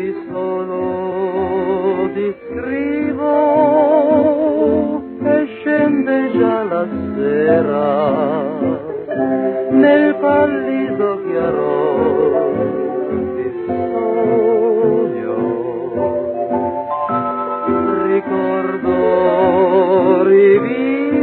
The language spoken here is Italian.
solo ti scrivo e scende già la sera nel pallido chiaro di sogno. Ricordo rivivo